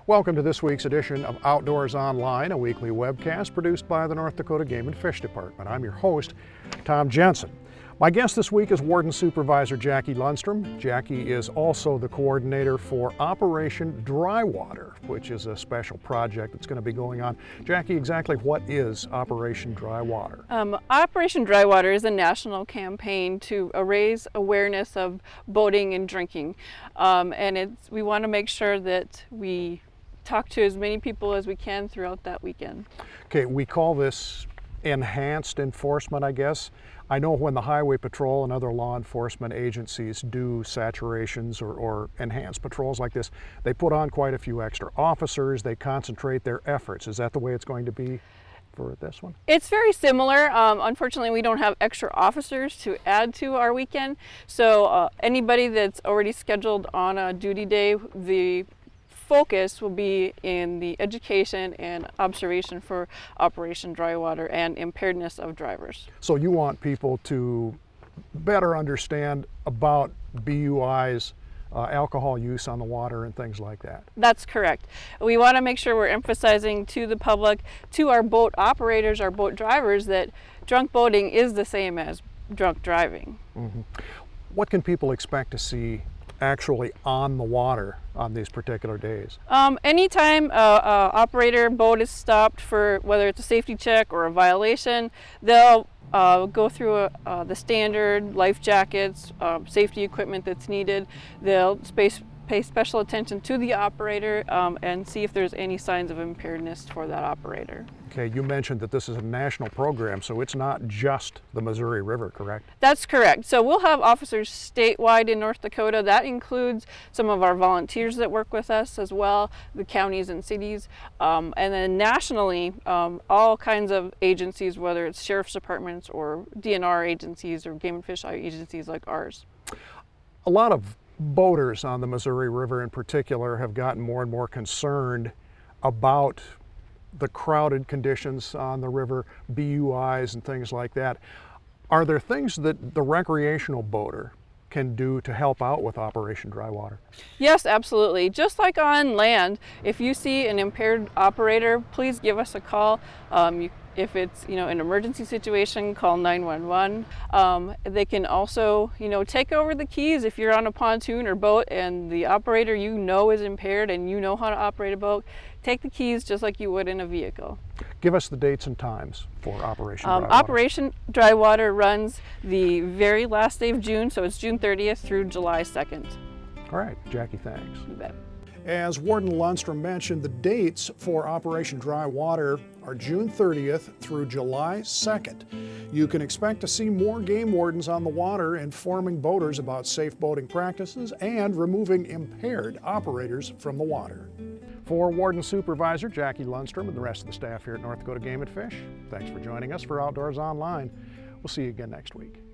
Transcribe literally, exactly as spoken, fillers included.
Welcome to this week's edition of Outdoors Online, a weekly webcast produced by the North Dakota Game and Fish Department. I'm your host, Tom Jensen. My guest this week is Warden Supervisor Jackie Lundstrom. Jackie is also the coordinator for Operation Dry Water, which is a special project that's going to be going on. Jackie, exactly what is Operation Dry Water? Um, Operation Dry Water is a national campaign to uh, raise awareness of boating and drinking. Um, and it's, we want to make sure that we talk to as many people as we can throughout that weekend. Okay, we call this enhanced enforcement, I guess. I know when the Highway Patrol and other law enforcement agencies do saturations or, or enhanced patrols like this, they put on quite a few extra officers, they concentrate their efforts. Is that the way it's going to be for this one? It's very similar. Um, unfortunately, we don't have extra officers to add to our weekend. So uh, anybody that's already scheduled on a duty day, the focus will be in the education and observation for Operation Dry Water and impairedness of drivers. So you want people to better understand about B U Is, uh, alcohol use on the water and things like that? That's correct. We want to make sure we're emphasizing to the public, to our boat operators, our boat drivers, that drunk boating is the same as drunk driving. Mm-hmm. What can people expect to see actually on the water on these particular days? Um, anytime a, a operator boat is stopped for whether it's a safety check or a violation, they'll uh, go through a, uh, the standard life jackets, uh, safety equipment that's needed. They'll space, pay special attention to the operator um, and see if there's any signs of impairedness for that operator. Okay, you mentioned that this is a national program, so it's not just the Missouri River, correct? That's correct. So we'll have officers statewide in North Dakota. That includes some of our volunteers that work with us as well, the counties and cities. Um, and then nationally, um, all kinds of agencies, whether it's sheriff's departments or D N R agencies or game and fish agencies like ours. A lot of boaters on the Missouri River in particular have gotten more and more concerned about the crowded conditions on the river, B U Is and things like that. Are there things that the recreational boater can do to help out with Operation Dry Water? Yes, absolutely. Just like on land, if you see an impaired operator, please give us a call. Um, you, if it's you know an emergency situation, call nine one one. Um, they can also you know take over the keys if you're on a pontoon or boat and the operator you know is impaired and you know how to operate a boat. Take the keys just like you would in a vehicle. Give us the dates and times for Operation Um, Dry Water. Operation Dry Water runs the very last day of June, so it's June thirtieth through July second. All right, Jackie, thanks. You bet. As Warden Lundstrom mentioned, the dates for Operation Dry Water are June thirtieth through July second. You can expect to see more game wardens on the water informing boaters about safe boating practices and removing impaired operators from the water. For Warden Supervisor Jackie Lundstrom and the rest of the staff here at North Dakota Game and Fish, thanks for joining us for Outdoors Online. We'll see you again next week.